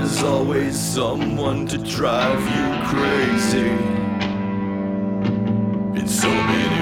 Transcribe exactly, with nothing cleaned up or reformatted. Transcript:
There's always someone to drive you crazy in so many